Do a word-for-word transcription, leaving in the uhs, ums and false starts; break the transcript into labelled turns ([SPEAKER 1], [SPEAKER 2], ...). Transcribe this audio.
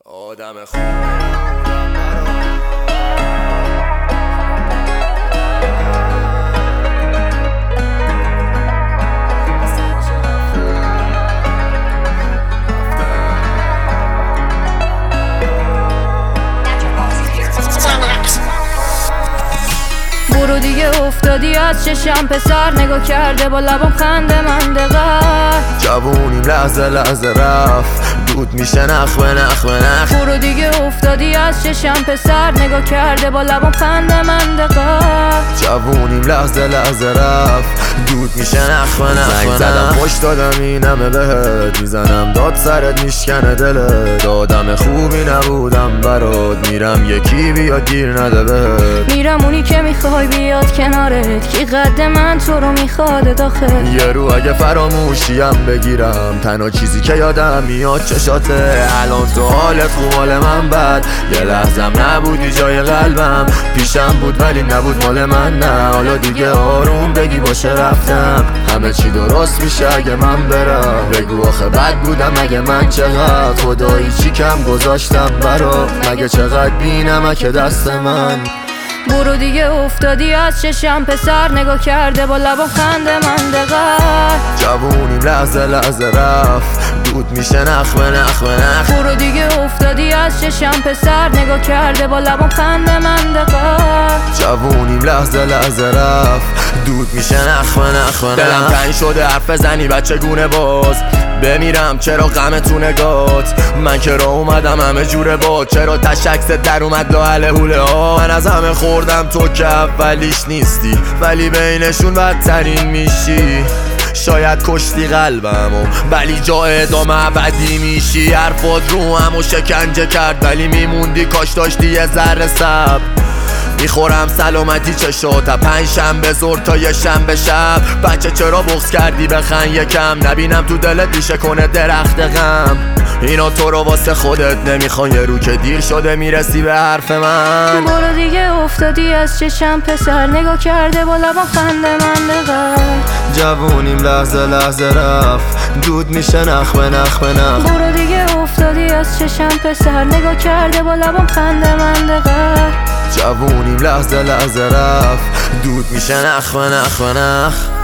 [SPEAKER 1] آدم خوب بودم
[SPEAKER 2] برو دیگه افتادی از چشم پسر، نگاه کرده با لبام خنده من دقیق.
[SPEAKER 1] جوونیم لحظه لحظه رفت دود میشه نخ به نخ به نخ.
[SPEAKER 2] برو دیگه افتادی از چشم پسر، نگاه کرده با لبام خنده من دقیق.
[SPEAKER 1] جوونیم لحظه لحظه رفت دود میشه نخ به نخ به نخ. زدم پشت دادم اینمه بهت میزنم داد سرت میشکنه دلت. آدم خوبی نبودم برات میرم یکی بیاد گیر نده بهت.
[SPEAKER 2] میرم اونی که میخوای بیاد کنارت، کی قد من تو رو میخواد داخل.
[SPEAKER 1] یه رو اگه فراموشیم بگیرم تنها چیزی که یادم میاد چشاته. الان تو حالت خوب حال من بد، یه لحظم نبودی جای قلبم. پیشم بود ولی نبود مال من نه. حالا دیگه آروم بگی باشه رفتم، همه چی درست میشه اگه من برم. بگو آخه بد بودم مگه من چقدر، خدایی چی کم گذاشتم برا. مگه چقدر بینمک دست من.
[SPEAKER 2] برو دیگه افتادی از چشم پسر، نگاه کرده با لبام خنده من دقیق.
[SPEAKER 1] جوونیم لحظه لحظه رفت دود میشه نخ به نخ به نخ.
[SPEAKER 2] برو دیگه افتادی از چشم پسر، نگاه کرده با لبام خنده من دقیق.
[SPEAKER 1] جوونیم لحظه لحظه رفت دود میشه نخ به نخ به نخ. دلم تنگ شده حرف بزنی بچه گونه باز، بمیرم چرا غم تو نگات. من که را اومدم همه جوره باد، چرا تشکست در اومد لاحل حوله ها. من از همه خوردم تو که اولیش نیستی، ولی بینشون بدترین میشی. شاید کشتی قلبمو ولی جا ادامه ابدی میشی. حرفات رو همو شکنجه کرد ولی میموندی، کاش داشتی یه ذره صبر. میخورم سلامتی چشات، پنج شنبه زور تا یه شنبه شب. بچه چرا بغض کردی بخن یکم، نبینم تو دلت ریشه کنه درخت غم. اینا تو رو واسه خودت نمیخوان، یه رو که دیر شده میرسی به حرف من.
[SPEAKER 2] برو دیگه افتادی از چشم پسر، نگاه کرده با لبام خنده من دقیق.
[SPEAKER 1] جوونیم لحظه لحظه رفت دود میشه نخ به نخ به نخ.
[SPEAKER 2] برو دیگه افتادی از چشم پسر، نگاه کرده با لبام خنده من دقیق.
[SPEAKER 1] جوونیم لحظه لحظه رفت دود میشه نخ به نخ به نخ.